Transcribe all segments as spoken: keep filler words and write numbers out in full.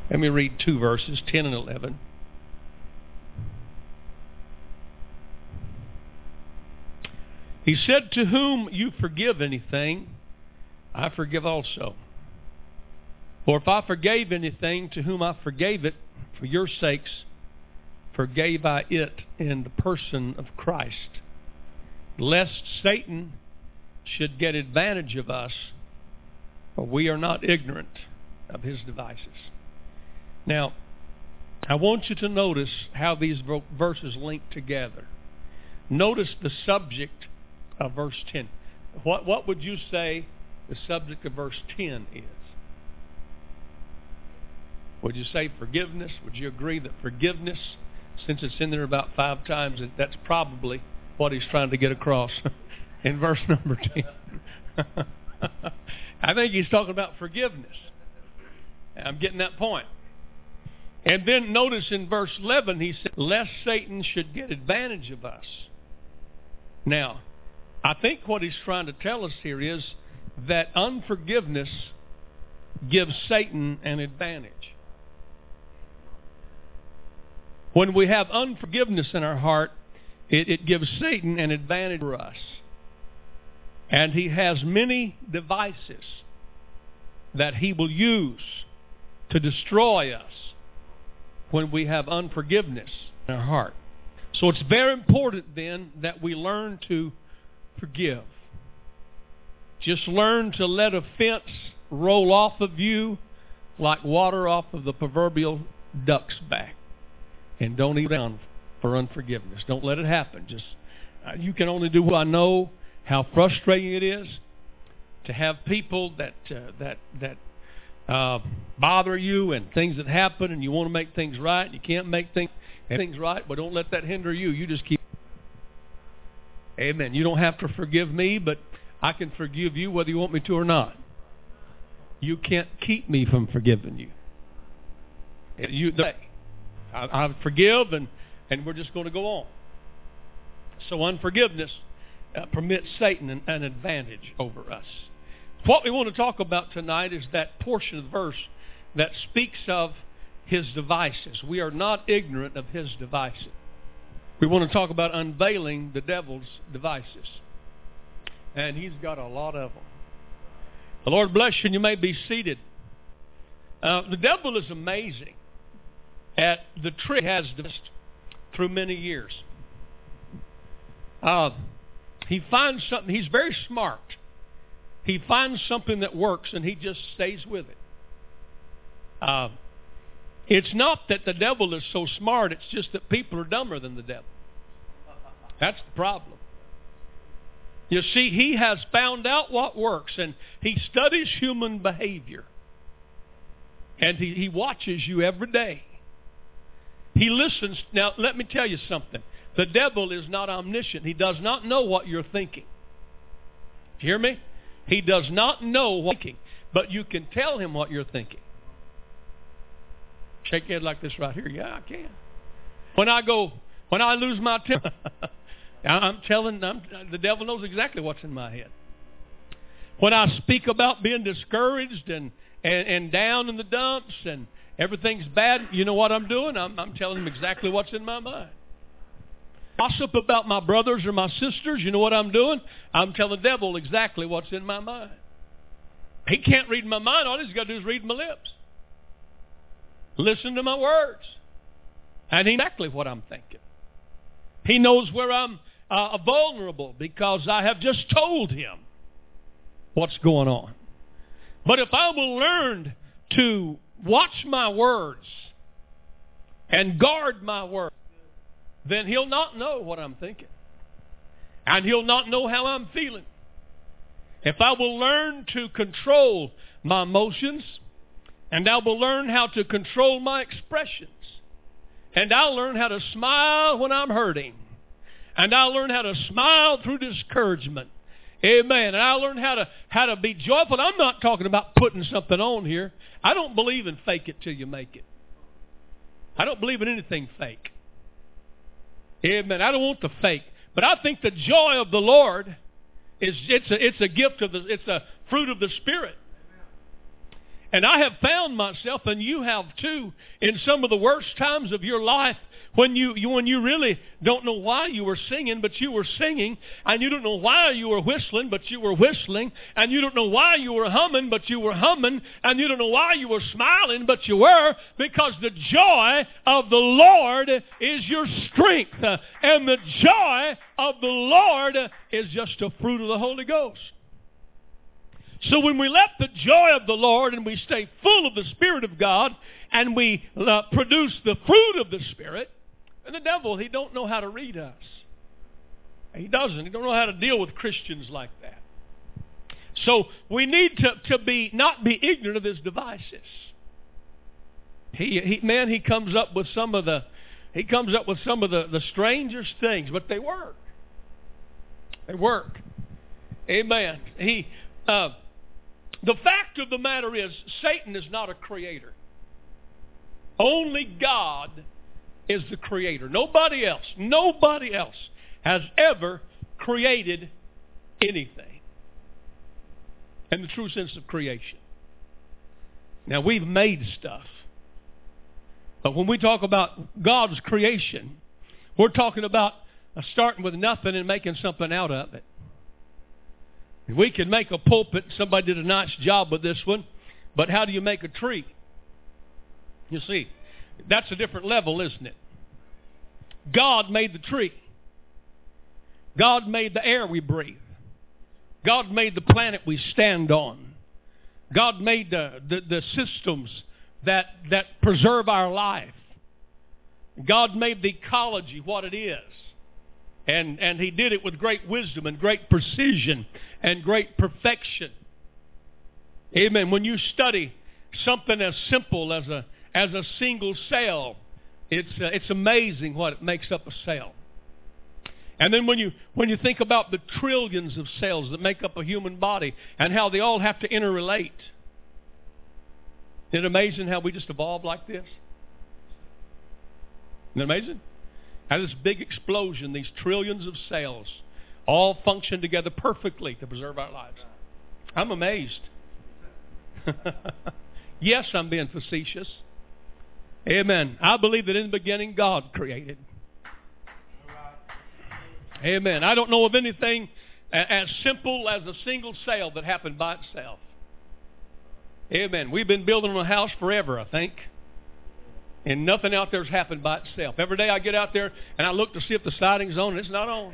Let me read two verses, ten and eleven. He said, to whom you forgive anything, I forgive also. For if I forgave anything to whom I forgave it, for your sakes, forgave I it in the person of Christ, lest Satan should get advantage of us, for we are not ignorant of his devices. Now, I want you to notice how these verses link together. Notice the subject of verse ten. What, what would you say the subject of verse ten is? Would you say forgiveness? Would you agree that forgiveness, since it's in there about five times, that that's probably what he's trying to get across in verse number ten? I think he's talking about forgiveness. I'm getting that point. And then notice in verse eleven, he said, lest Satan should get advantage of us. Now, I think what he's trying to tell us here is that unforgiveness gives Satan an advantage. When we have unforgiveness in our heart, it, it gives Satan an advantage for us. And he has many devices that he will use to destroy us when we have unforgiveness in our heart. So it's very important then that we learn to forgive. Just learn to let offense roll off of you like water off of the proverbial duck's back. And don't eat down for unforgiveness. Don't let it happen. Just uh, you can only do what I know how frustrating it is to have people that uh, that that uh, bother you and things that happen, and you want to make things right, and you can't make things things right, but don't let that hinder you. You just keep. Amen. You don't have to forgive me, but I can forgive you whether you want me to or not. You can't keep me from forgiving you. You, the, I, I forgive, and, and we're just going to go on. So unforgiveness uh, permits Satan an, an advantage over us. What we want to talk about tonight is that portion of the verse that speaks of his devices. We are not ignorant of his devices. We want to talk about unveiling the devil's devices. And he's got a lot of them. The Lord bless you, and you may be seated. Uh, the devil is amazing at the trick he has devised through many years. Uh, he finds something. He's very smart. He finds something that works, and he just stays with it. Uh, it's not that the devil is so smart. It's just that people are dumber than the devil. That's the problem. You see, he has found out what works, and he studies human behavior. And he, he watches you every day. He listens. Now, let me tell you something. The devil is not omniscient. He does not know what you're thinking. Do you hear me? He does not know what you're thinking, but you can tell him what you're thinking. Shake your head like this right here. Yeah, I can. When I go, when I lose my temper, I'm telling, I'm, the devil knows exactly what's in my head. When I speak about being discouraged and, and, and down in the dumps and everything's bad, you know what I'm doing? I'm, I'm telling him exactly what's in my mind. Gossip about my brothers or my sisters, you know what I'm doing? I'm telling the devil exactly what's in my mind. He can't read my mind. All he's got to do is read my lips. Listen to my words. And he knows exactly what I'm thinking. He knows where I'm uh, vulnerable because I have just told him what's going on. But if I will learn to watch my words and guard my words, then he'll not know what I'm thinking. And he'll not know how I'm feeling. If I will learn to control my emotions, and I will learn how to control my expressions, and I'll learn how to smile when I'm hurting, and I'll learn how to smile through discouragement. Amen. And I'll learn how to how to be joyful. I'm not talking about putting something on here. I don't believe in fake it till you make it. I don't believe in anything fake. Amen. I don't want the fake. But I think the joy of the Lord is it's a it's a gift of the it's a fruit of the Spirit. And I have found myself, and you have too, in some of the worst times of your life, when you, you when you really don't know why you were singing, but you were singing, and you don't know why you were whistling, but you were whistling, and you don't know why you were humming, but you were humming, and you don't know why you were smiling, but you were, because the joy of the Lord is your strength, and the joy of the Lord is just a fruit of the Holy Ghost. So when we let the joy of the Lord and we stay full of the Spirit of God and we uh, produce the fruit of the Spirit, and the devil, he don't know how to read us. He doesn't. He don't know how to deal with Christians like that. So we need to, to be not be ignorant of his devices. He, he man, he comes up with some of the he comes up with some of the, the strangest things, but they work. They work. Amen. He uh, The fact of the matter is, Satan is not a creator. Only God is the creator. Nobody else, nobody else has ever created anything in the true sense of creation. Now, we've made stuff. But when we talk about God's creation, we're talking about starting with nothing and making something out of it. We can make a pulpit. Somebody did a nice job with this one. But how do you make a tree? You see, that's a different level, isn't it? God made the tree. God made the air we breathe. God made the planet we stand on. God made the, the, the systems that, that preserve our life. God made the ecology what it is. And, and He did it with great wisdom and great precision and great perfection. Amen. When you study something as simple as a as a single cell, it's uh, it's amazing what it makes up a cell. And then when you when you think about the trillions of cells that make up a human body and how they all have to interrelate, isn't it amazing how we just evolved like this? Isn't it amazing? How this big explosion, these trillions of cells, all function together perfectly to preserve our lives. I'm amazed. Yes, I'm being facetious. Amen. I believe that in the beginning God created. Amen. I don't know of anything as simple as a single cell that happened by itself. Amen. We've been building a house forever, I think. And nothing out there has happened by itself. Every day I get out there and I look to see if the siding's on, and it's not on.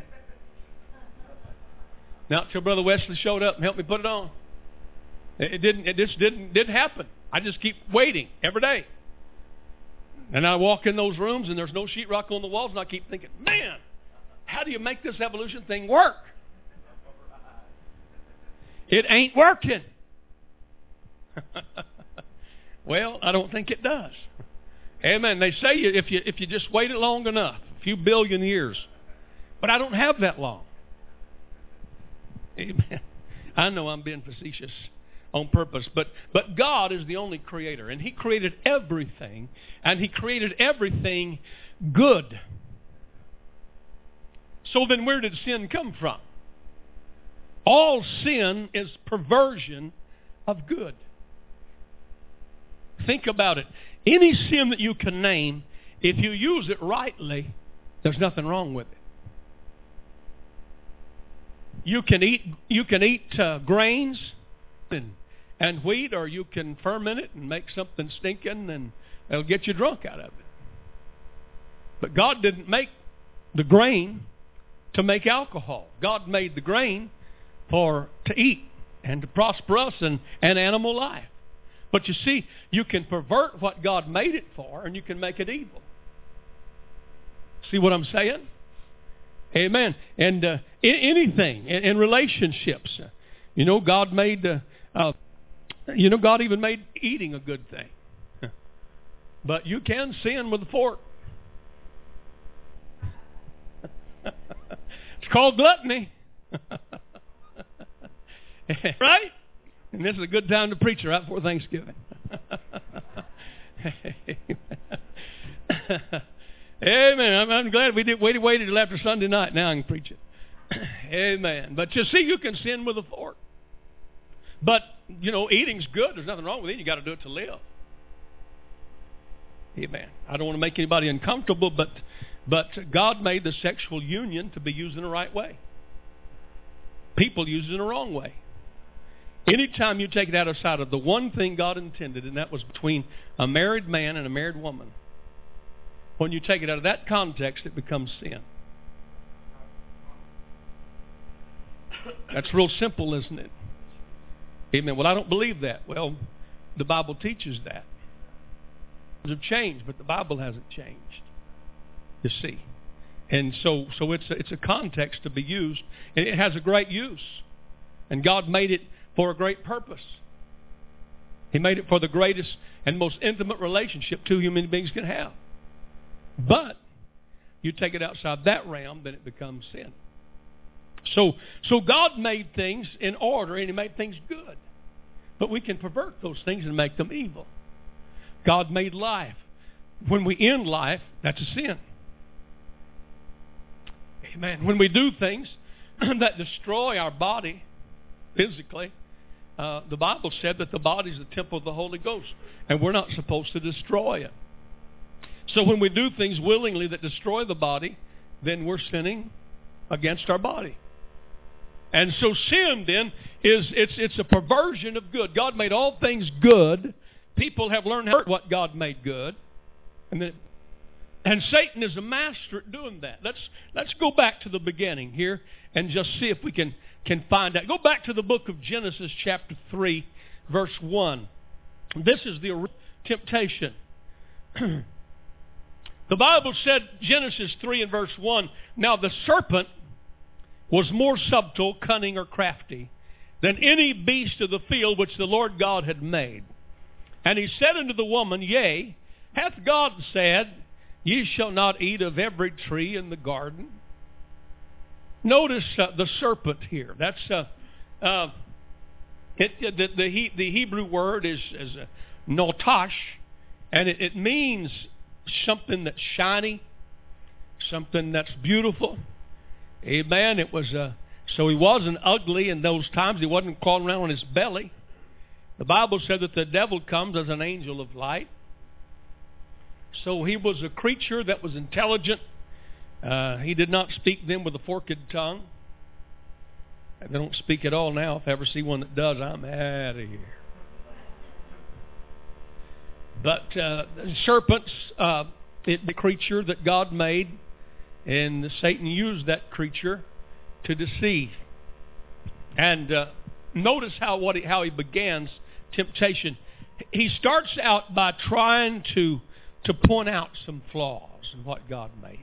Not until Brother Wesley showed up and helped me put it on. It didn't. It just didn't didn't happen. I just keep waiting every day. And I walk in those rooms and there's no sheetrock on the walls, and I keep thinking, man, how do you make this evolution thing work? It ain't working. Well, I don't think it does. Amen. They say if you if you just wait it long enough, a few billion years. But I don't have that long. Amen. I know I'm being facetious on purpose, but but God is the only creator, and He created everything, and He created everything good. So then where did sin come from? All sin is perversion of good. Think about it. Any sin that you can name, if you use it rightly, there's nothing wrong with it. You can eat you can eat uh, grains and, and wheat, or you can ferment it and make something stinking, and it'll get you drunk out of it. But God didn't make the grain to make alcohol. God made the grain for to eat and to prosper us and, and animal life. But you see, you can pervert what God made it for, and you can make it evil. See what I'm saying? Amen. And uh, in, anything in, in relationships, uh, you know, God made, uh, uh, you know, God even made eating a good thing. But you can sin with a fork. It's called gluttony. Right? And this is a good time to preach right before Thanksgiving. Amen. I'm, I'm glad we did waited, waited till after Sunday night. Now I can preach it. Amen. But you see, you can sin with a fork. But you know, eating's good. There's nothing wrong with it. You got to do it to live. Amen. I don't want to make anybody uncomfortable, but but God made the sexual union to be used in the right way. People use it in the wrong way. Anytime you take it outside of the one thing God intended, and that was between a married man and a married woman, when you take it out of that context, it becomes sin. That's real simple, isn't it? Amen. Well, I don't believe that. Well, the Bible teaches that. Have changed, but the Bible hasn't changed. You see, and so so it's a, it's a context to be used, and it has a great use, and God made it for a great purpose. He made it for the greatest and most intimate relationship two human beings can have. But you take it outside that realm, then it becomes sin. So so God made things in order, and He made things good, but we can pervert those things and make them evil. God made life. When we end life, that's a sin. Amen. When we do things that destroy our body physically, uh, the Bible said that the body is the temple of the Holy Ghost, and we're not supposed to destroy it. So when we do things willingly that destroy the body, then we're sinning against our body. And so sin then is it's it's a perversion of good. God made all things good. People have learned how to what God made good. And then, and Satan is a master at doing that. Let's let's go back to the beginning here and just see if we can, can find out. Go back to the book of Genesis chapter three, verse one. This is the temptation. The Bible said, Genesis three and verse one, now the serpent was more subtle, cunning, or crafty than any beast of the field which the Lord God had made. And he said unto the woman, Yea, hath God said, Ye shall not eat of every tree in the garden? Notice uh, the serpent here. That's uh, uh, it, the, the, the Hebrew word is, is uh, notash, and it, it means something that's shiny, something that's beautiful. Amen. It was uh, so he wasn't ugly in those times. He wasn't crawling around on his belly. The Bible said that the devil comes as an angel of light. So he was a creature that was intelligent. Uh, he did not speak then with a forked tongue. They don't speak at all now. If I ever see one that does, I'm out of here. But uh, the serpents, uh, it, the creature that God made, and Satan used that creature to deceive. And uh, notice how what he, how he begins temptation. He starts out by trying to to point out some flaws in what God made.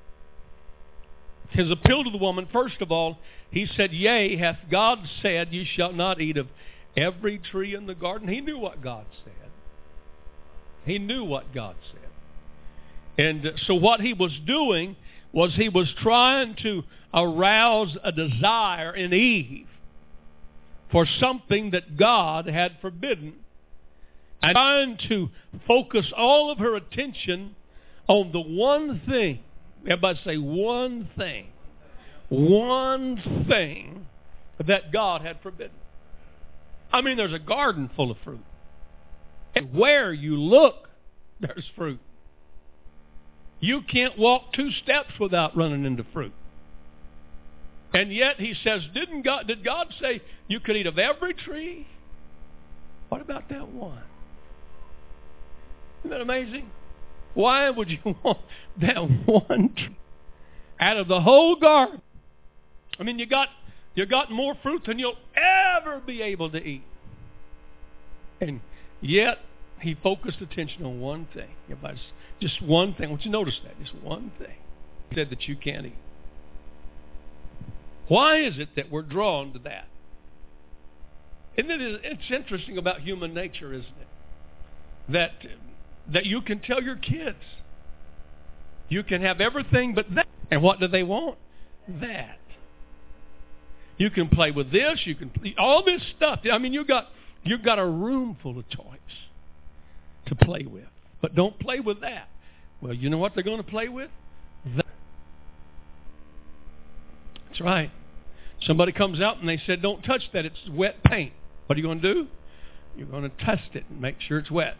His appeal to the woman, first of all, he said, Yea, hath God said, Ye shall not eat of every tree in the garden? He knew what God said. He knew what God said. And so what he was doing was he was trying to arouse a desire in Eve for something that God had forbidden, and trying to focus all of her attention on the one thing. Everybody say one thing. One thing that God had forbidden. I mean, there's a garden full of fruit. And where you look, there's fruit. You can't walk two steps without running into fruit. And yet he says, Didn't God, did God say you could eat of every tree? What about that one? Isn't that amazing? Why would you want that one tree out of the whole garden? I mean, you got you got more fruit than you'll ever be able to eat. And yet he focused attention on one thing. Everybody's just one thing. I want you to notice that. Just one thing. He said that you can't eat. Why is it that we're drawn to that? Isn't it, it's interesting about human nature, isn't it? That, that you can tell your kids, you can have everything but that. And what do they want? That. You can play with this, you can all this stuff. I mean, you got you've got a room full of toys to play with. But don't play with that. Well, you know what they're going to play with? That. That's right. Somebody comes out and they said, don't touch that. It's wet paint. What are you going to do? You're going to test it and make sure it's wet.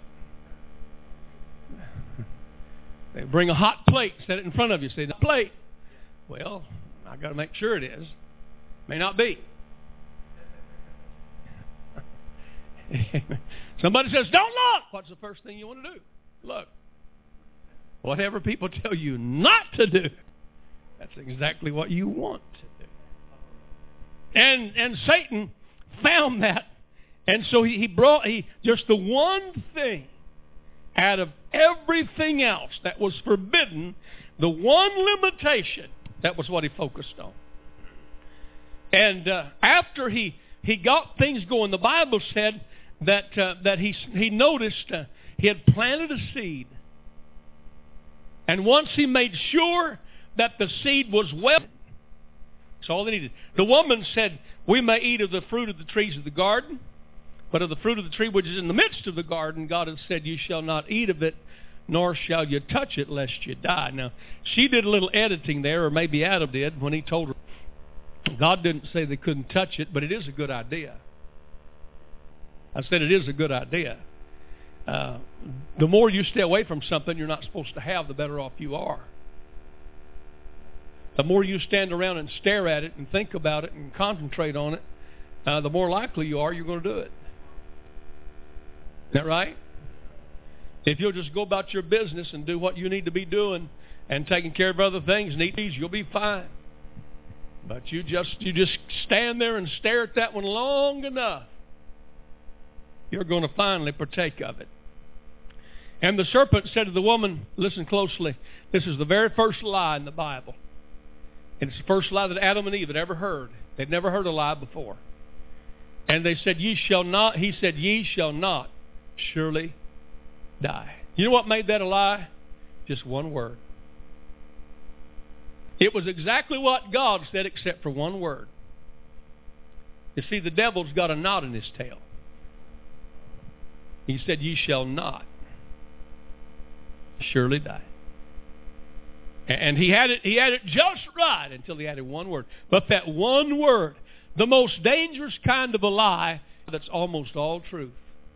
They bring a hot plate, set it in front of you. Say, the plate. Well, I've got to make sure it is. May not be. Somebody says, don't look. What's the first thing you want to do? Look. Whatever people tell you not to do, that's exactly what you want to do. And and Satan found that. And so he, he brought he just the one thing out of everything else that was forbidden, the one limitation, that was what he focused on. And uh, after he, he got things going, the Bible said that uh, that he he noticed uh, he had planted a seed. And once he made sure that the seed was well, that's all they needed. The woman said, we may eat of the fruit of the trees of the garden, but of the fruit of the tree which is in the midst of the garden, God has said, you shall not eat of it, nor shall you touch it, lest you die. Now, she did a little editing there, or maybe Adam did, when he told her. God didn't say they couldn't touch it, but it is a good idea. I said it is a good idea. Uh, the more you stay away from something you're not supposed to have, the better off you are. The more you stand around and stare at it and think about it and concentrate on it, uh, the more likely you are you're going to do it. Isn't that right? If you'll just go about your business and do what you need to be doing and taking care of other things and eat these, you'll be fine. But you just you just stand there and stare at that one long enough, you're going to finally partake of it. And the serpent said to the woman, listen closely, this is the very first lie in the Bible. And it's the first lie that Adam and Eve had ever heard. They'd never heard a lie before. And they said, ye shall not, he said, ye shall not surely die. You know what made that a lie? Just one word. It was exactly what God said except for one word. You see, the devil's got a knot in his tail. He said, ye shall not surely die. And he had it he had it just right until he added one word. But that one word, the most dangerous kind of a lie that's almost all truth.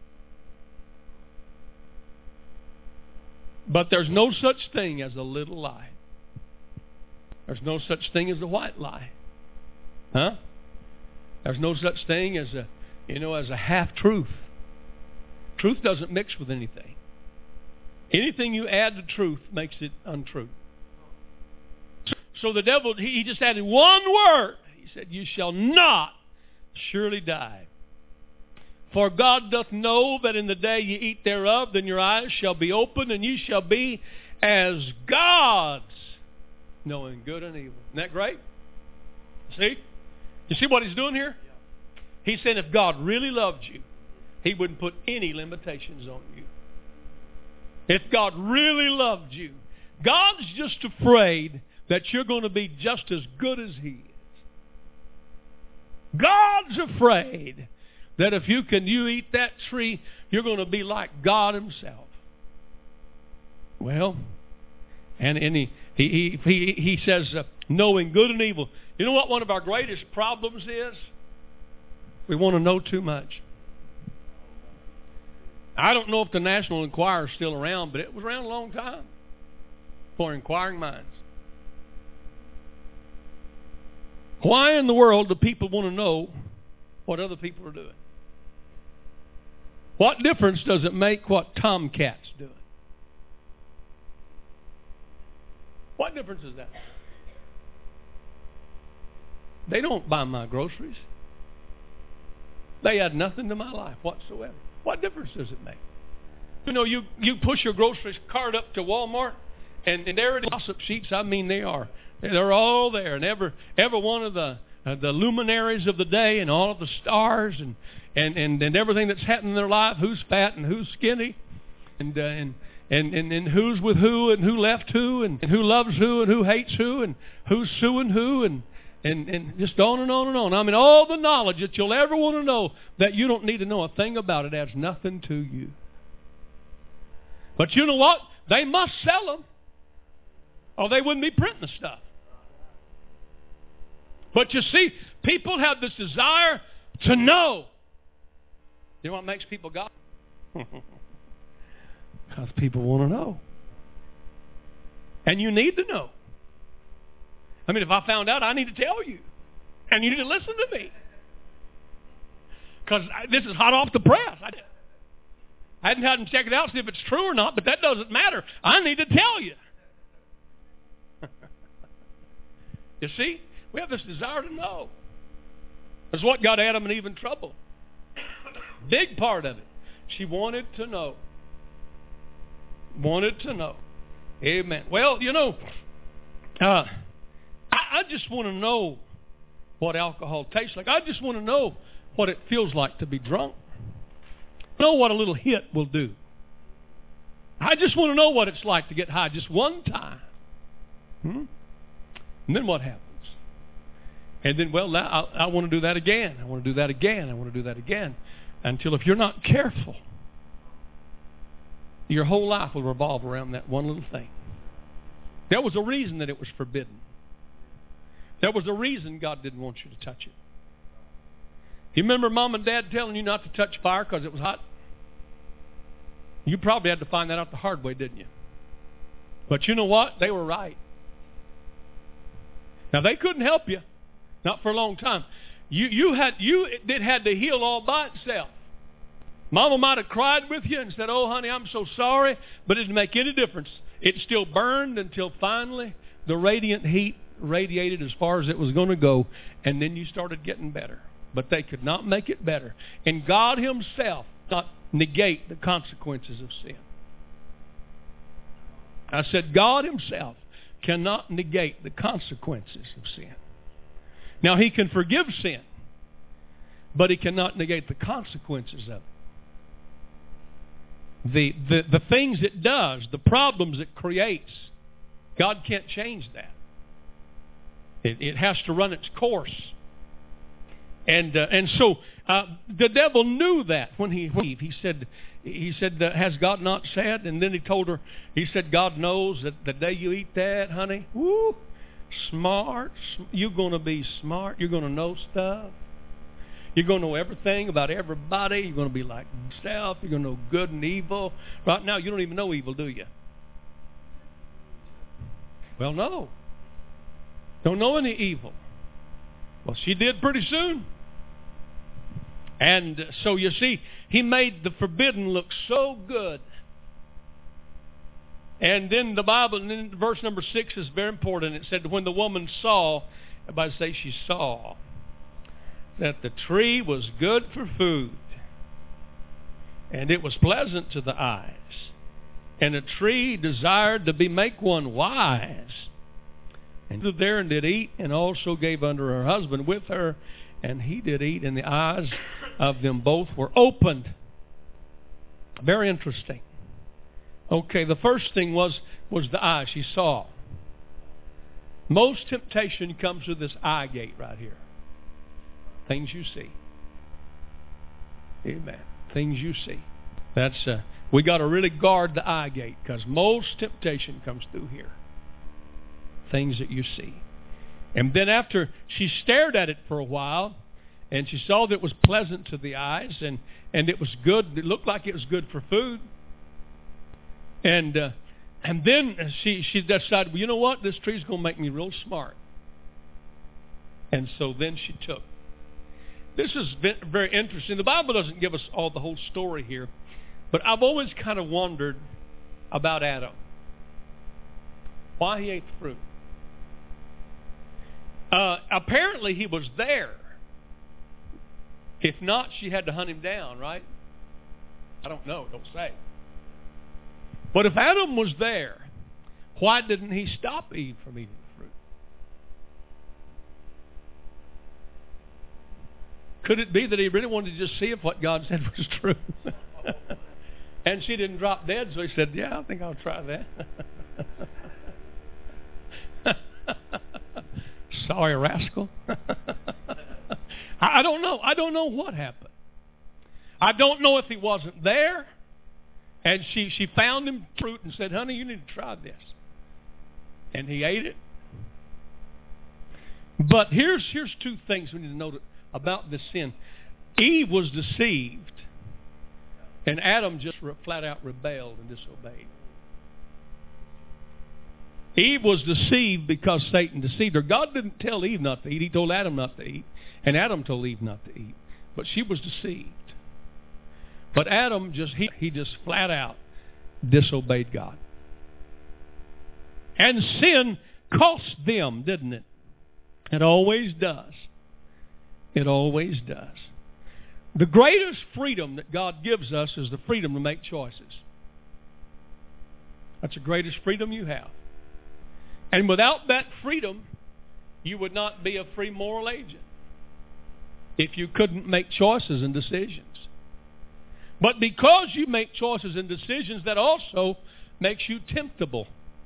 But there's no such thing as a little lie. There's no such thing as a white lie. Huh? There's no such thing as a, you know, as a half-truth. Truth doesn't mix with anything. Anything you add to truth makes it untrue. So the devil, he just added one word. He said, you shall not surely die. For God doth know that in the day ye eat thereof, then your eyes shall be opened, and ye shall be as gods, knowing good and evil. Isn't that great? See? You see what he's doing here? He's saying if God really loved you, he wouldn't put any limitations on you. If God really loved you, God's just afraid that you're going to be just as good as he is. God's afraid that if you can you eat that tree, you're going to be like God himself. Well, and, and he, he, he, he says, uh, knowing good and evil. You know what one of our greatest problems is? We want to know too much. I don't know if the National Enquirer is still around, but it was around a long time for inquiring minds. Why in the world do people want to know what other people are doing? What difference does it make what Tomcat's doing? What difference is that? They don't buy my groceries. They add nothing to my life whatsoever. What difference does it make? You know, you, you push your groceries cart up to Walmart, and, and there it is. Gossip sheets, I mean, they are. They're all there. And every, every one of the uh, the luminaries of the day and all of the stars and, and, and, and everything that's happening in their life, who's fat and who's skinny, and, uh, and, and, and, and who's with who and who left who and, and who loves who and who hates who and who's suing who and And, and just on and on and on. I mean, all the knowledge that you'll ever want to know that you don't need to know a thing about it adds nothing to you. But you know what? They must sell them, or they wouldn't be printing the stuff. But you see, people have this desire to know. You know what makes people gossip? Because people want to know. And you need to know. I mean, if I found out, I need to tell you. And you need to listen to me. Because this is hot off the press. I, I hadn't had them check it out, see if it's true or not, but that doesn't matter. I need to tell you. You see, we have this desire to know. That's what got Adam and Eve in trouble. Big part of it. She wanted to know. Wanted to know. Amen. Well, you know, uh, I, I just want to know what alcohol tastes like. I just want to know what it feels like to be drunk. Know what a little hit will do. I just want to know what it's like to get high just one time. Hmm? And then what happens? And then, well, now I, I want to do that again. I want to do that again. I want to do that again. Until if you're not careful, your whole life will revolve around that one little thing. There was a reason that it was forbidden. There was a reason God didn't want you to touch it. You remember Mom and Dad telling you not to touch fire because it was hot? You probably had to find that out the hard way, didn't you? But you know what? They were right. Now, they couldn't help you. Not for a long time. You you had you it had to heal all by itself. Mama might have cried with you and said, "Oh, honey, I'm so sorry," but it didn't make any difference. It still burned until finally the radiant heat radiated as far as it was going to go, and then you started getting better. But they could not make it better. And God Himself not negate the consequences of sin. I said God Himself cannot negate the consequences of sin. Now, He can forgive sin, but He cannot negate the consequences of it. The, the, the things it does, the problems it creates, God can't change that. It, it has to run its course. And uh, and so uh, the devil knew that when he he said he said uh, has God not said? And then he told her, he said, God knows that the day you eat that, honey, woo, smart. You're going to be smart. You're going to know stuff. You're going to know everything about everybody. You're going to be like yourself. You're going to know good and evil. Right now, you don't even know evil, do you? Well, no. Don't know any evil. Well, she did pretty soon. And so, you see, He made the forbidden look so good. And then the Bible, and then verse number six is very important. It said, when the woman saw, everybody say she saw, that the tree was good for food, and it was pleasant to the eyes, and a tree desired to be make one wise. And stood there and did eat, and also gave unto her husband with her, and he did eat, and the eyes of them both were opened. Very interesting. Okay, the first thing was was the eye. She saw. Most temptation comes through this eye gate right here. Things you see. Amen. Things you see. That's uh, we got to really guard the eye gate, because most temptation comes through here. Things that you see. And then after she stared at it for a while, and she saw that it was pleasant to the eyes, and, and it was good. It looked like it was good for food. And uh, and then she, she decided, well, you know what? This tree's going to make me real smart. And so then she took. This is very interesting. The Bible doesn't give us all the whole story here, but I've always kind of wondered about Adam. Why he ate the fruit. Uh, apparently he was there. If not, she had to hunt him down, right? I don't know. Don't say. But if Adam was there, why didn't he stop Eve from eating the fruit? Could it be that he really wanted to just see if what God said was true? And she didn't drop dead, so he said, yeah, I think I'll try that. Sorry, rascal. I don't know. I don't know what happened. I don't know if he wasn't there, and she, she found him fruit and said, honey, you need to try this. And he ate it. But here's here's two things we need to know about this sin. Eve was deceived And Adam just flat out rebelled and disobeyed. Eve was deceived because Satan deceived her. God didn't tell Eve not to eat. He told Adam not to eat. And Adam told Eve not to eat. But she was deceived. But Adam just, he, he just flat out disobeyed God. And sin cost them, didn't it? It always does. It always does. The greatest freedom that God gives us is the freedom to make choices. That's the greatest freedom you have. And without that freedom, you would not be a free moral agent if you couldn't make choices and decisions. But because you make choices and decisions, that also makes you temptable.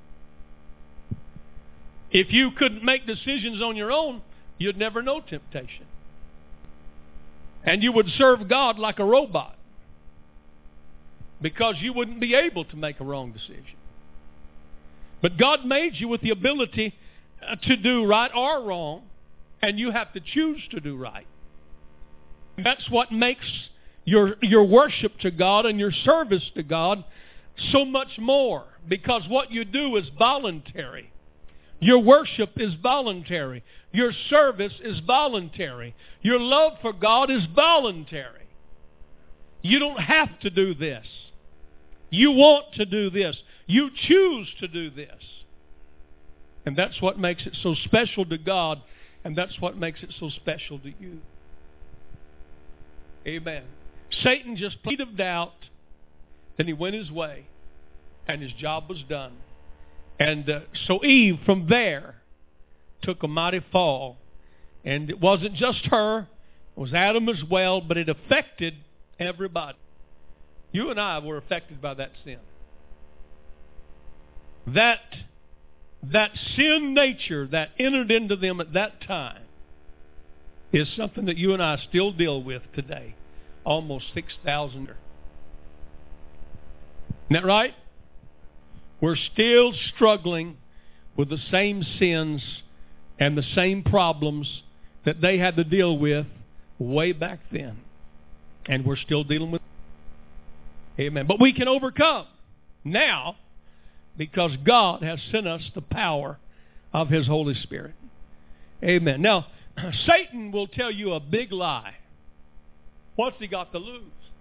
If you couldn't make decisions on your own, you'd never know temptation. And you would serve God like a robot because you wouldn't be able to make a wrong decision. But God made you with the ability to do right or wrong, and you have to choose to do right. That's what makes your, your worship to God and your service to God so much more, because what you do is voluntary. Your worship is voluntary. Your service is voluntary. Your love for God is voluntary. You don't have to do this. You want to do this. You choose to do this. And that's what makes it so special to God, and that's what makes it so special to you. Amen. Satan just played of doubt, then he went his way, and his job was done. And uh, so Eve, from there, took a mighty fall. And it wasn't just her, it was Adam as well, but it affected everybody. You and I were affected by that sin. That, that sin nature that entered into them at that time is something that you and I still deal with today. Almost six thousand years. Isn't that right? We're still struggling with the same sins and the same problems that they had to deal with way back then. And we're still dealing with it. Amen. But we can overcome now because God has sent us the power of His Holy Spirit. Amen. Now, Satan will tell you a big lie. What's he got to lose?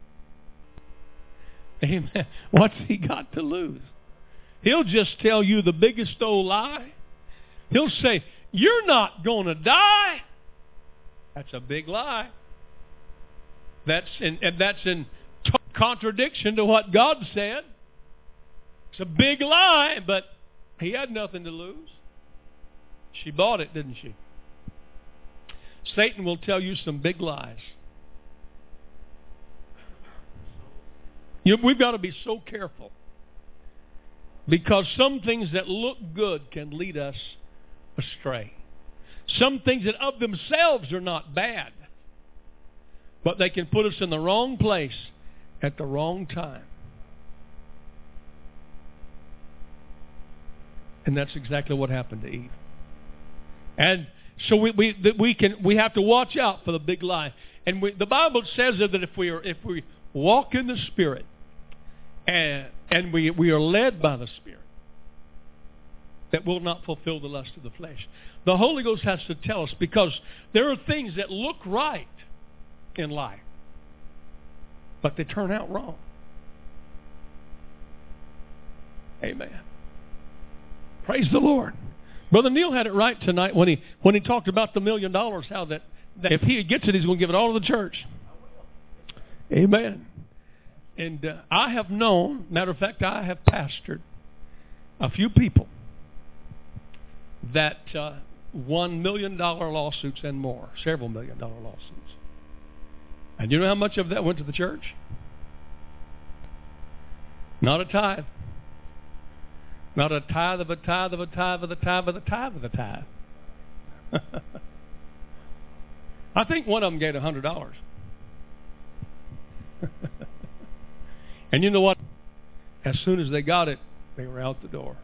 Amen. What's he got to lose? He'll just tell you the biggest old lie. He'll say, you're not going to die. That's a big lie. That's in, and that's in t- contradiction to what God said. It's a big lie, but he had nothing to lose. She bought it, didn't she? Satan will tell you some big lies. You, we've got to be so careful. Because some things that look good can lead us astray. Some things that of themselves are not bad, but they can put us in the wrong place at the wrong time. And that's exactly what happened to Eve. And so we we we can we have to watch out for the big lie. And we, the Bible says that if we are if we walk in the Spirit, and and we we are led by the Spirit, that will not fulfill the lust of the flesh. The Holy Ghost has to tell us, because there are things that look right in life, but they turn out wrong. Amen. Praise the Lord. Brother Neil had it right tonight when he when he talked about the million dollars, how that, that if he gets it, he's going to give it all to the church. Amen. And uh, I have known, matter of fact, I have pastored a few people that uh, won million dollar lawsuits and more, several million dollar lawsuits. And you know how much of that went to the church? Not a tithe. Not a tithe of a tithe of a tithe of a tithe of a tithe of a tithe. I think one of them gave a hundred dollars. And you know what? As soon as they got it, they were out the door.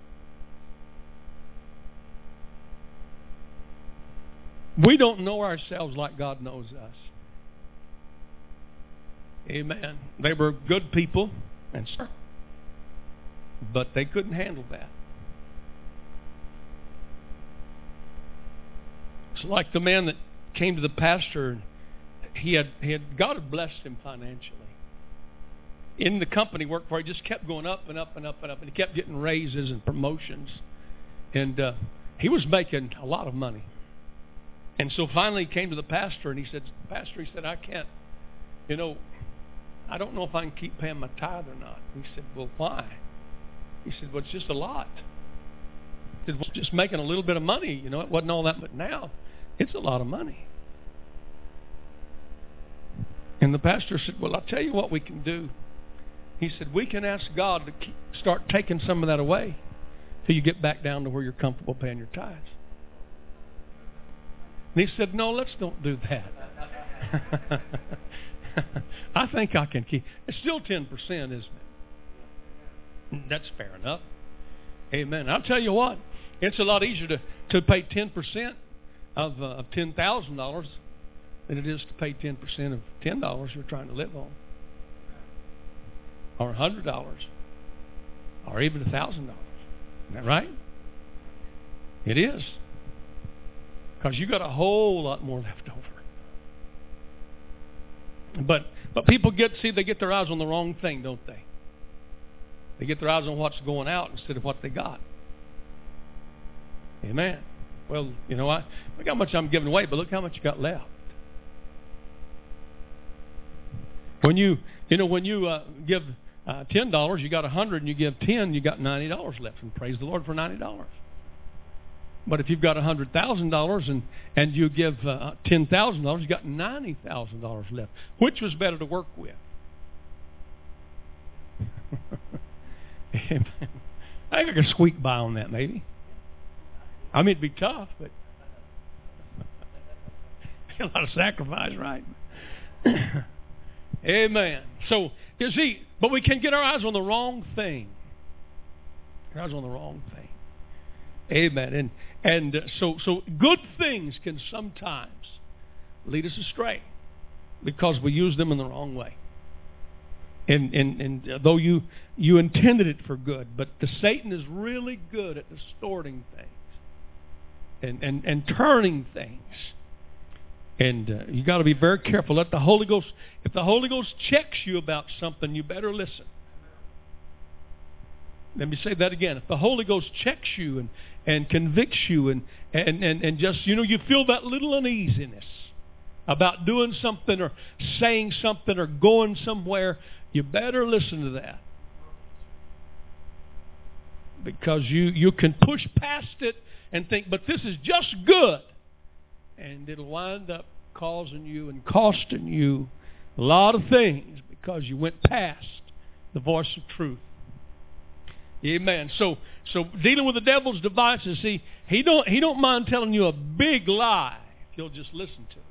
We don't know ourselves like God knows us. Amen. They were good people, and but they couldn't handle that. It's like the man that came to the pastor. He had he had God had blessed him financially. In the company he worked for, he just kept going up and up and up and up, and he kept getting raises and promotions, and uh, he was making a lot of money. And so finally he came to the pastor, and he said, "Pastor," he said, "I can't, you know, I don't know if I can keep paying my tithe or not." He said, "Well, why?" He said, "Well, it's just a lot." He said, "Well, just making a little bit of money, you know, it wasn't all that, but now it's a lot of money." And the pastor said, "Well, I'll tell you what we can do." He said, "We can ask God to keep, start taking some of that away till you get back down to where you're comfortable paying your tithes." And he said, "No, let's don't do that." I think I can keep. It's still ten percent, isn't it? That's fair enough. Amen. I'll tell you what, it's a lot easier to, to pay ten percent of, uh, of ten thousand dollars than it is to pay ten percent of ten dollars you're trying to live on. Or one hundred dollars. Or even one thousand dollars. Isn't that right? It is. Because you got a whole lot more left over. But but people get, see, they get their eyes on the wrong thing, don't they? They get their eyes on what's going out instead of what they got. Amen. Well, you know, I look how much I'm giving away, but look how much you got left. When you, you know, when you uh, give uh, ten dollars, you got a hundred, and you give ten, you got ninety dollars left, and praise the Lord for ninety dollars. But if you've got a hundred thousand dollars and and you give uh, ten thousand dollars, you got ninety thousand dollars left. Which was better to work with? I think I could squeak by on that, maybe. I mean, it'd be tough, but a lot of sacrifice, right? Amen. So, you see, but we can get our eyes on the wrong thing. Our eyes on the wrong thing. Amen. And and uh, so so good things can sometimes lead us astray because we use them in the wrong way. And and and uh, though you you intended it for good, but the Satan is really good at distorting things and and and turning things. And uh, you got to be very careful. Let the Holy Ghost, if the Holy Ghost checks you about something, you better listen. Let me say that again. If the Holy Ghost checks you and, and convicts you and, and, and, and just, you know, you feel that little uneasiness about doing something or saying something or going somewhere, you better listen to that. Because you, you can push past it and think, but this is just good. And it'll wind up causing you and costing you a lot of things because you went past the voice of truth. Amen. So, so dealing with the devil's devices, see, he don't he don't mind telling you a big lie if you'll just listen to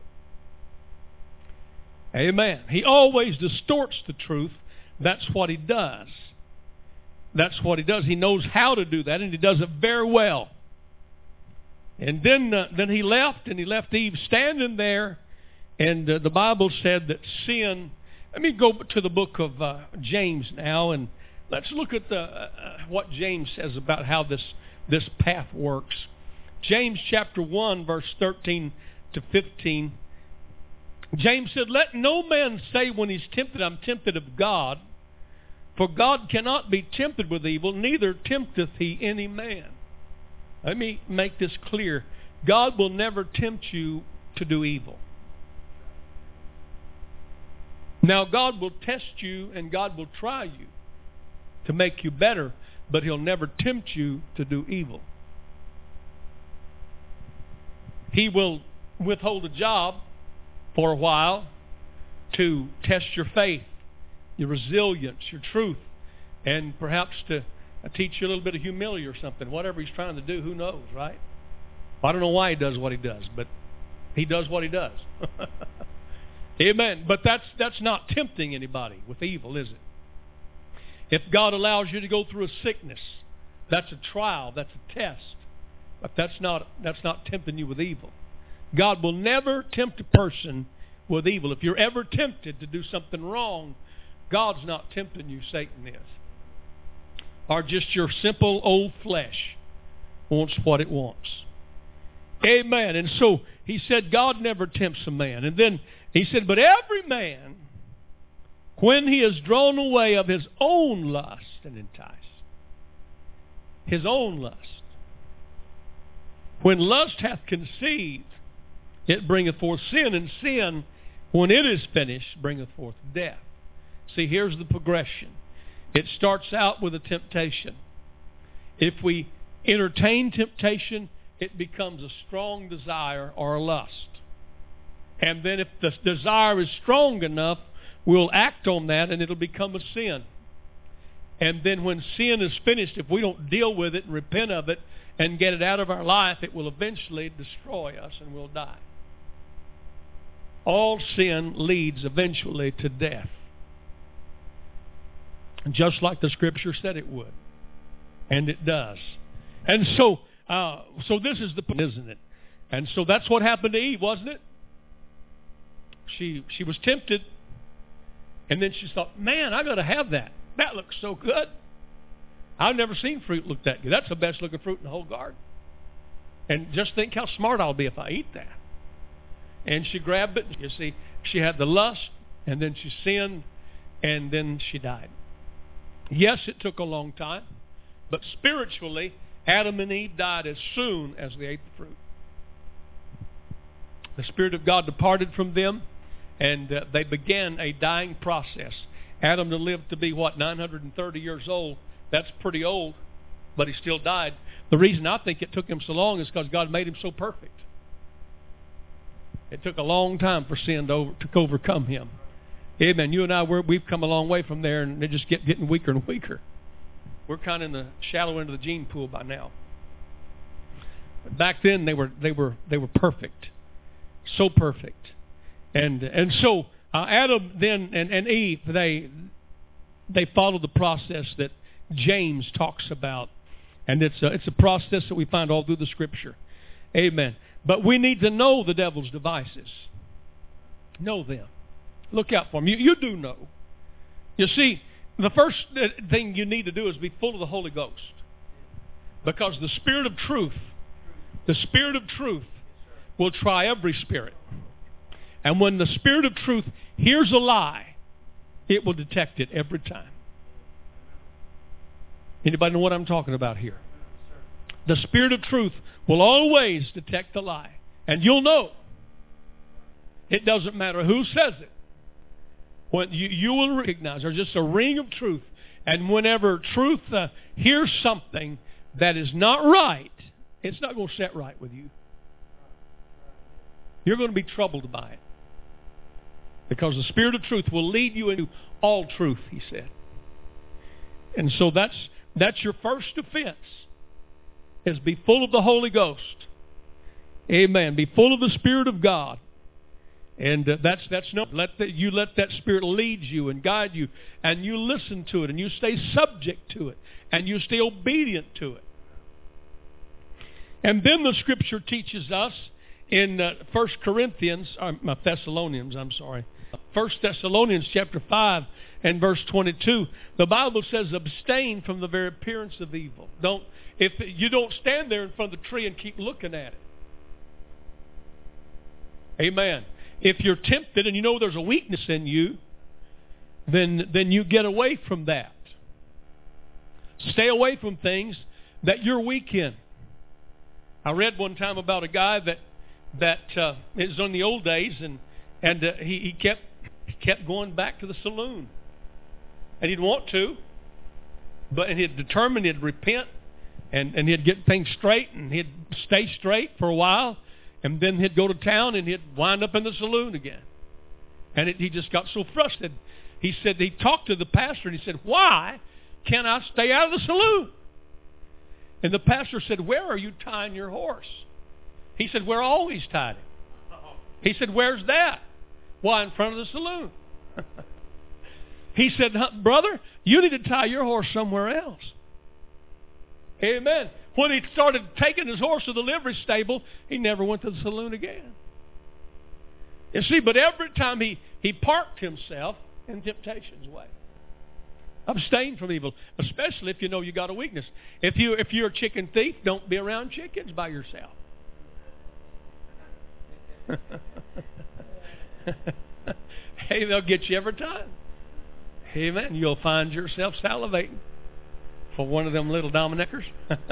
it. Amen. He always distorts the truth. That's what he does. That's what he does. He knows how to do that, and he does it very well. And then uh, then he left, and he left Eve standing there, and uh, the Bible said that sin. Let me go to the book of uh, James now, and let's look at the, uh, what James says about how this, this path works. James chapter one, verse thirteen to fifteen. James said, "Let no man say when he's tempted, I'm tempted of God. For God cannot be tempted with evil, neither tempteth he any man." Let me make this clear. God will never tempt you to do evil. Now, God will test you and God will try you to make you better, but He'll never tempt you to do evil. He will withhold a job for a while to test your faith, your resilience, your truth, and perhaps to teach you a little bit of humility or something. Whatever He's trying to do, who knows, right? I don't know why He does what He does, but He does what He does. Amen. But that's that's not tempting anybody with evil, is it? If God allows you to go through a sickness, that's a trial, that's a test. But that's not that's not tempting you with evil. God will never tempt a person with evil. If you're ever tempted to do something wrong, God's not tempting you, Satan is. Or just your simple old flesh wants what it wants. Amen. And so he said God never tempts a man. And then he said, but every man, when he is drawn away of his own lust and enticed, his own lust. When lust hath conceived, it bringeth forth sin, and sin, when it is finished, bringeth forth death. See, here's the progression. It starts out with a temptation. If we entertain temptation, it becomes a strong desire or a lust. And then if the desire is strong enough, we'll act on that and it'll become a sin. And then when sin is finished, if we don't deal with it and repent of it and get it out of our life, it will eventually destroy us and we'll die. All sin leads eventually to death. Just like the Scripture said it would. And it does. And so, uh, so this is the point, isn't it? And so that's what happened to Eve, wasn't it? She she was tempted, and then she thought, man, I got to have that. That looks so good. I've never seen fruit look that good. That's the best looking fruit in the whole garden. And just think how smart I'll be if I eat that. And she grabbed it. You see, she had the lust, and then she sinned, and then she died. Yes, it took a long time, but spiritually, Adam and Eve died as soon as they ate the fruit. The Spirit of God departed from them, and uh, they began a dying process. Adam lived to be, what, nine hundred thirty years old. That's pretty old, but he still died. The reason I think it took him so long is because God made him so perfect. It took a long time for sin to, over, to overcome him. Amen. You and I, we're, we've come a long way from there, and they just get getting weaker and weaker. We're kind of in the shallow end of the gene pool by now. But back then, they were they were they were perfect, so perfect, and and so uh, Adam then and, and Eve they they followed the process that James talks about, and it's a, it's a process that we find all through the Scripture. Amen. But we need to know the devil's devices. Know them. Look out for them. You, you do know. You see, the first thing you need to do is be full of the Holy Ghost. Because the Spirit of truth, the Spirit of truth will try every spirit. And when the Spirit of truth hears a lie, it will detect it every time. Anybody know what I'm talking about here? The Spirit of truth will always detect the lie. And you'll know. It doesn't matter who says it. When you, you will recognize there's just a ring of truth. And whenever truth uh, hears something that is not right, it's not going to set right with you. You're going to be troubled by it. Because the Spirit of truth will lead you into all truth, he said. And so that's that's your first defense, is be full of the Holy Ghost. Amen. Be full of the Spirit of God. And uh, that's that's no. Let the, you let that Spirit lead you and guide you, and you listen to it, and you stay subject to it, and you stay obedient to it. And then the Scripture teaches us in uh, First Corinthians, or uh, Thessalonians, I'm sorry, First Thessalonians chapter five and verse twenty-two. The Bible says, "Abstain from the very appearance of evil." Don't if you don't stand there in front of the tree and keep looking at it. Amen. If you're tempted and you know there's a weakness in you, then then you get away from that. Stay away from things that you're weak in. I read one time about a guy that that uh, it was in the old days, and and uh, he, he kept he kept going back to the saloon, and he'd want to, but and he'd determined he'd repent, and and he'd get things straight, and he'd stay straight for a while. And then he'd go to town and he'd wind up in the saloon again. And it, he just got so frustrated. He said, he talked to the pastor and he said, "Why can't I stay out of the saloon?" And the pastor said, "Where are you tying your horse?" He said, "We're always tied it." He said, "Where's that?" "Why, in front of the saloon." He said, "Brother, you need to tie your horse somewhere else." Amen. When he started taking his horse to the livery stable, he never went to the saloon again. You see, but every time he, he parked himself in temptation's way. Abstain from evil, especially if you know you got a weakness. If you if you're a chicken thief, don't be around chickens by yourself. Hey, they'll get you every time. Amen. You'll find yourself salivating for one of them little Dominickers.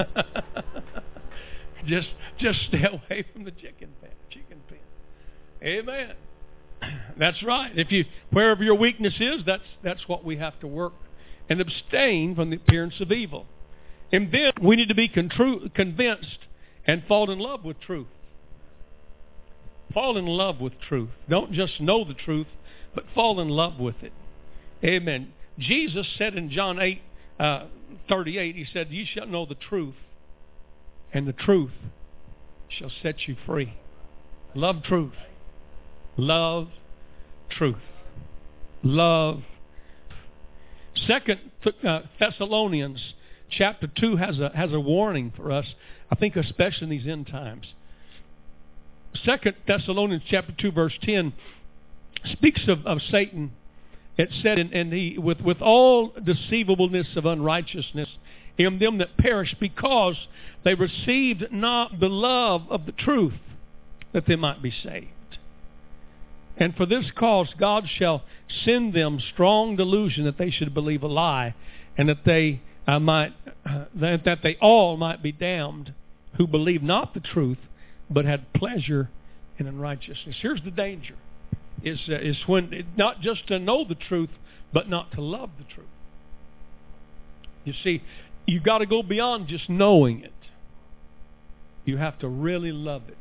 just just stay away from the chicken pen. Chicken pen. Amen. That's right. If you wherever your weakness is, that's that's what we have to work. And abstain from the appearance of evil. And then we need to be contru- convinced and fall in love with truth. Fall in love with truth. Don't just know the truth, but fall in love with it. Amen. Jesus said in John eight uh, thirty-eight, He said, "Ye shall know the truth, and the truth shall set you free." Love truth. Love truth. Love. Second uh, Thessalonians chapter two has a has a warning for us. I think especially in these end times. Second Thessalonians chapter two verse ten speaks of, of Satan. It said, and, and he with, with all deceivableness of unrighteousness in them that perish, because they received not the love of the truth, that they might be saved. And for this cause God shall send them strong delusion, that they should believe a lie, and that they uh, might uh, that, that they all might be damned, who believe not the truth, but had pleasure in unrighteousness. Here's the danger: is uh, is when not just to know the truth, but not to love the truth. You see, you've got to go beyond just knowing it. You have to really love it.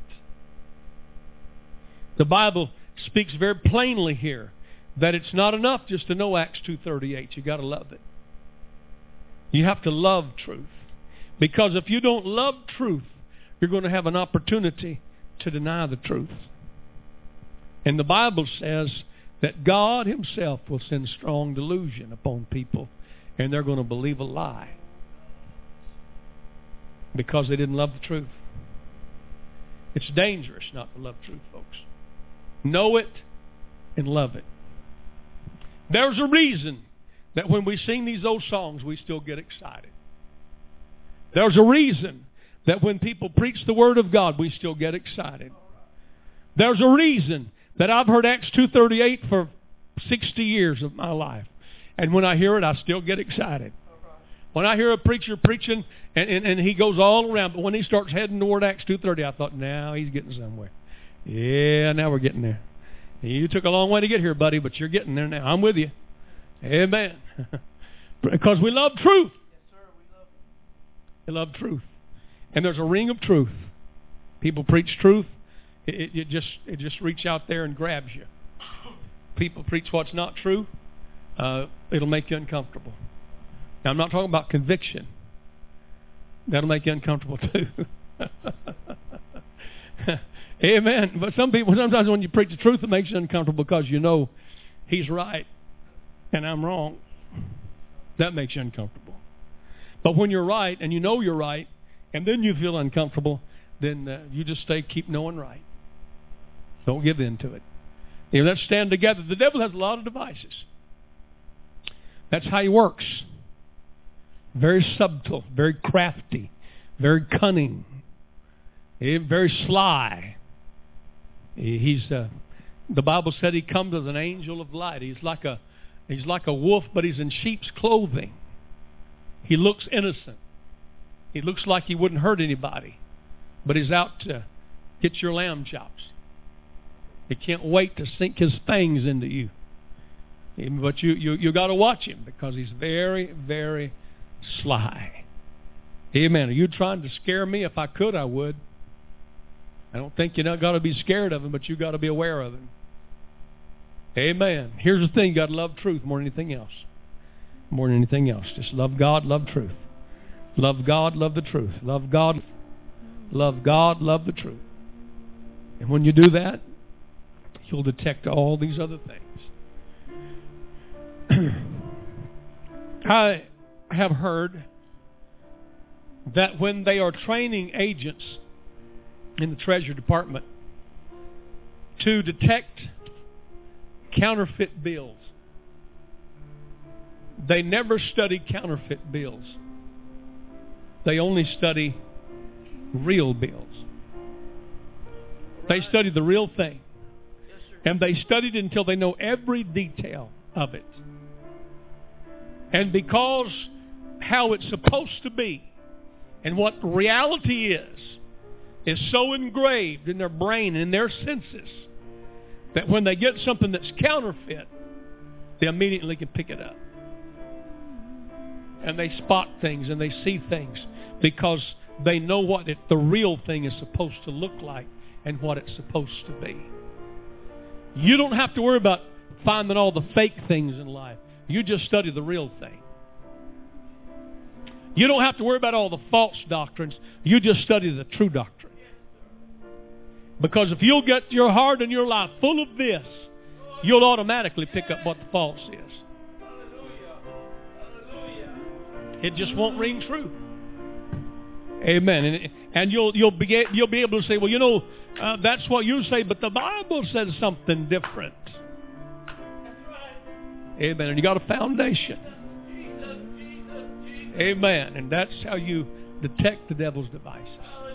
The Bible speaks very plainly here that it's not enough just to know Acts two thirty-eight. You've got to love it. You have to love truth. Because if you don't love truth, you're going to have an opportunity to deny the truth. And the Bible says that God Himself will send strong delusion upon people, and they're going to believe a lie because they didn't love the truth. It's dangerous not to love truth, folks. Know it and love it. There's a reason that when we sing these old songs, we still get excited. There's a reason that when people preach the Word of God, we still get excited. There's a reason that I've heard Acts two thirty-eight for sixty years of my life. And when I hear it, I still get excited. When I hear a preacher preaching, and, and, and he goes all around, but when he starts heading toward Acts two thirty, I thought, now he's getting somewhere. Yeah, now we're getting there. You took a long way to get here, buddy, but you're getting there now. I'm with you. Amen. Because we love truth. Yes, sir, we love it. We love truth. And there's a ring of truth. People preach truth. It, it, it just it just reach out there and grabs you. People preach what's not true. Uh, it'll make you uncomfortable. Now, I'm not talking about conviction. That'll make you uncomfortable too. Amen. But some people, sometimes when you preach the truth, it makes you uncomfortable because you know he's right and I'm wrong. That makes you uncomfortable. But when you're right and you know you're right, and then you feel uncomfortable, then uh, you just stay, keep knowing right. Don't give in to it. You know, let's stand together. The devil has a lot of devices. That's how he works. Very subtle, very crafty, very cunning, very sly. He's uh, the Bible said he comes as an angel of light. He's like a he's like a wolf, but he's in sheep's clothing. He looks innocent. He looks like he wouldn't hurt anybody, but he's out to get your lamb chops. He can't wait to sink his fangs into you. But you you you got to watch him because he's very, very sly. Amen. Are you trying to scare me? If I could, I would. I don't think you're not got to be scared of him, but you got to be aware of him. Amen. Here's the thing: you got to love truth more than anything else. More than anything else, just love God, love truth. Love God, love the truth. Love God, love God, love the truth. And when you do that, you'll detect all these other things. I have heard that when they are training agents in the Treasury Department, to detect counterfeit bills. They never study counterfeit bills. They only study real bills. They study the real thing. And they studied it until they know every detail of it. And because how it's supposed to be and what reality is, is so engraved in their brain and in their senses that when they get something that's counterfeit, they immediately can pick it up. And they spot things and they see things because they know what it, the real thing is supposed to look like and what it's supposed to be. You don't have to worry about finding all the fake things in life. You just study the real thing. You don't have to worry about all the false doctrines. You just study the true doctrine. Because if you'll get your heart and your life full of this, you'll automatically pick up what the false is. It just won't ring true. Amen. And, and you'll you'll be you'll be able to say, well, you know, uh, that's what you say, but the Bible says something different. Amen. And you got a foundation. Amen. And that's how you detect the devil's devices.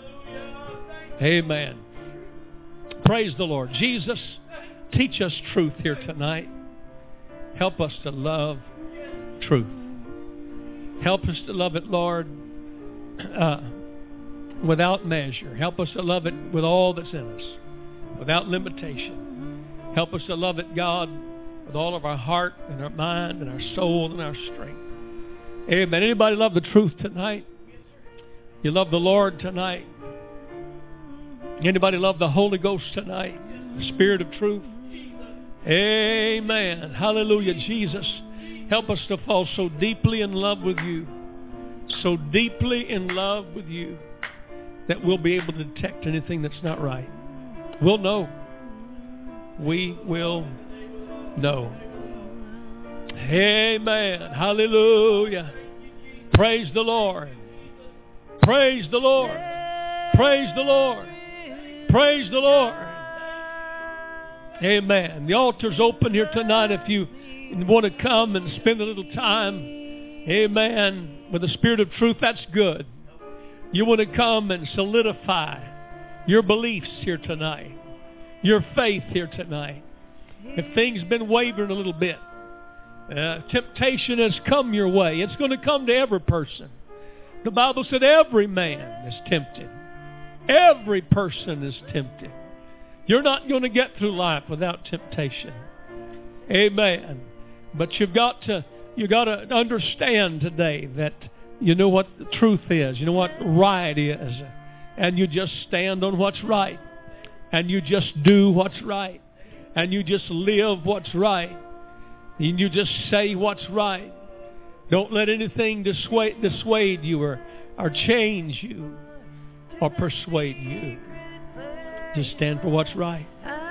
Amen. Praise the Lord. Jesus, teach us truth here tonight. Help us to love truth. Help us to love it, Lord, uh, without measure. Help us to love it with all that's in us, without limitation. Help us to love it, God, with all of our heart and our mind and our soul and our strength. Amen. Anybody love the truth tonight? You love the Lord tonight? Anybody love the Holy Ghost tonight? The Spirit of truth? Amen. Hallelujah. Jesus, help us to fall so deeply in love with you, so deeply in love with you, that we'll be able to detect anything that's not right. We'll know. We will know. Amen. Hallelujah. Praise the Lord. Praise the Lord. Praise the Lord. Praise the Lord. Amen. The altar's open here tonight if you want to come and spend a little time, amen, with the Spirit of truth. That's good. You want to come and solidify your beliefs here tonight, your faith here tonight. If things have been wavering a little bit, uh, temptation has come your way. It's going to come to every person. The Bible said every man is tempted. Every person is tempted. You're not going to get through life without temptation. Amen. But you've got to you got to understand today that you know what the truth is. You know what right is. And you just stand on what's right. And you just do what's right. And you just live what's right. And you just say what's right. Don't let anything dissuade, dissuade you or, or change you or persuade you. Just stand for what's right.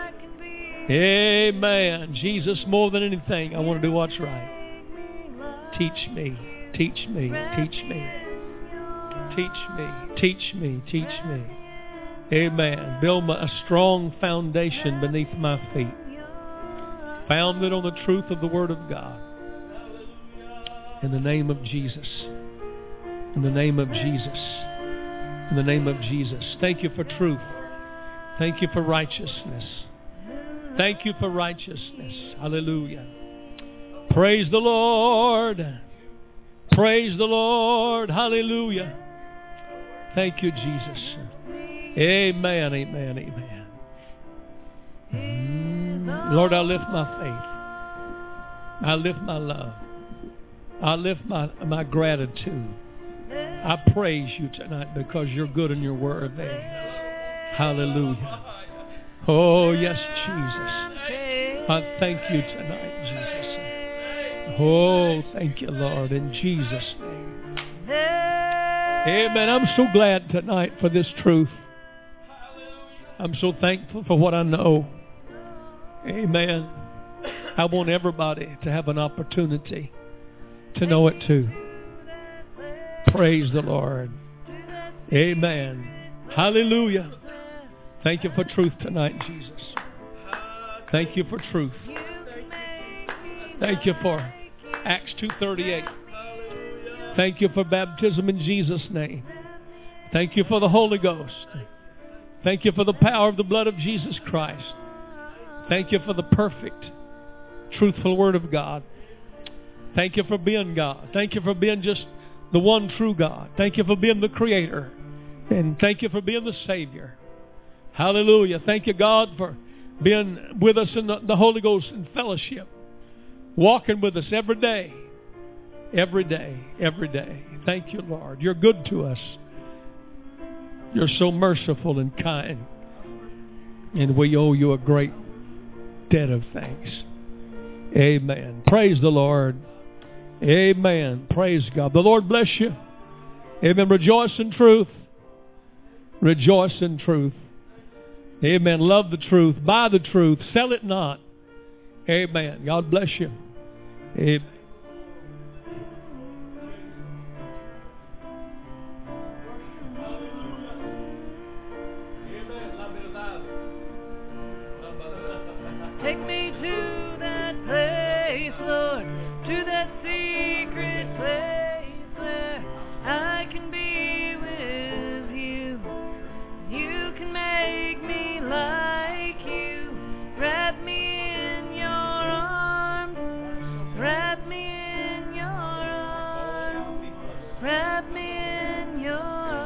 Amen. Jesus, more than anything, I want to do what's right. Teach me, teach me, teach me. Teach me, teach me, teach me. Amen. Build my, a strong foundation beneath my feet. Founded on the truth of the Word of God. In the name of Jesus. In the name of Jesus. In the name of Jesus. Thank you for truth. Thank you for righteousness. Thank you for righteousness. Hallelujah. Praise the Lord. Praise the Lord. Hallelujah. Thank you, Jesus. Amen, amen, amen. Mm. Lord, I lift my faith. I lift my love. I lift my, my gratitude. I praise you tonight because you're good and you're worthy. Hallelujah. Oh, yes, Jesus. I thank you tonight, Jesus. Oh, thank you, Lord, in Jesus' name. Amen. I'm so glad tonight for this truth. I'm so thankful for what I know. Amen. I want everybody to have an opportunity to know it too. Praise the Lord. Amen. Hallelujah. Thank you for truth tonight, Jesus. Thank you for truth. Thank you for Acts two thirty-eight. Thank you for baptism in Jesus' name. Thank you for the Holy Ghost. Thank you for the power of the blood of Jesus Christ. Thank you for the perfect, truthful Word of God. Thank you for being God. Thank you for being just the one true God. Thank you for being the Creator. And thank you for being the Savior. Hallelujah. Thank you, God, for being with us in the, the Holy Ghost in fellowship. Walking with us every day. Every day. Every day. Thank you, Lord. You're good to us. You're so merciful and kind. And we owe you a great debt of thanks. Amen. Praise the Lord. Amen. Praise God. The Lord bless you. Amen. Rejoice in truth. Rejoice in truth. Amen. Love the truth. Buy the truth. Sell it not. Amen. God bless you. Amen. Take me to that place, Lord, to that secret place where I can be with you. You can make me like you. Wrap me in your arms. Wrap me in your arms. Wrap me in your arms.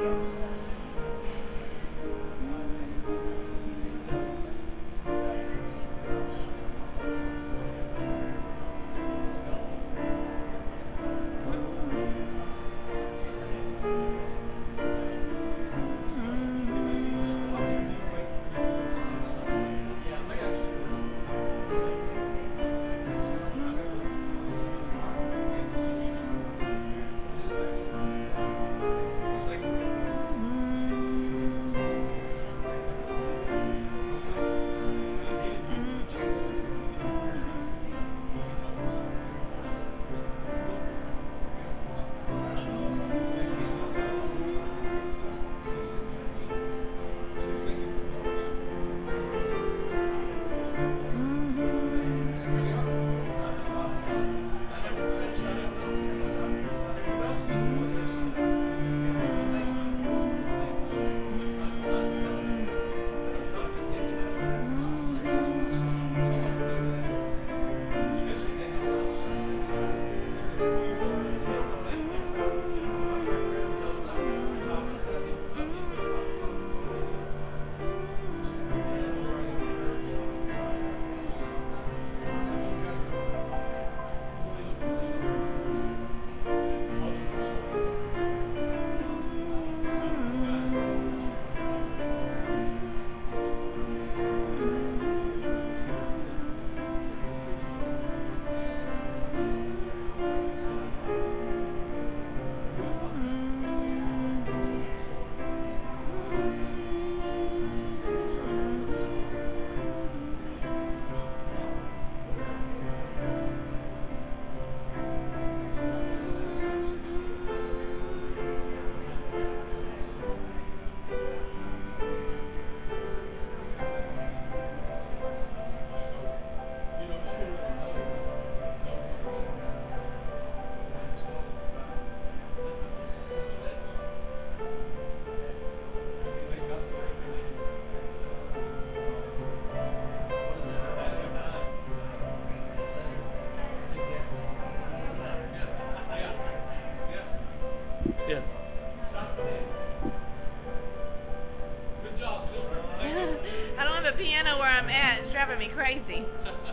I don't have a piano where I'm at. It's driving me crazy.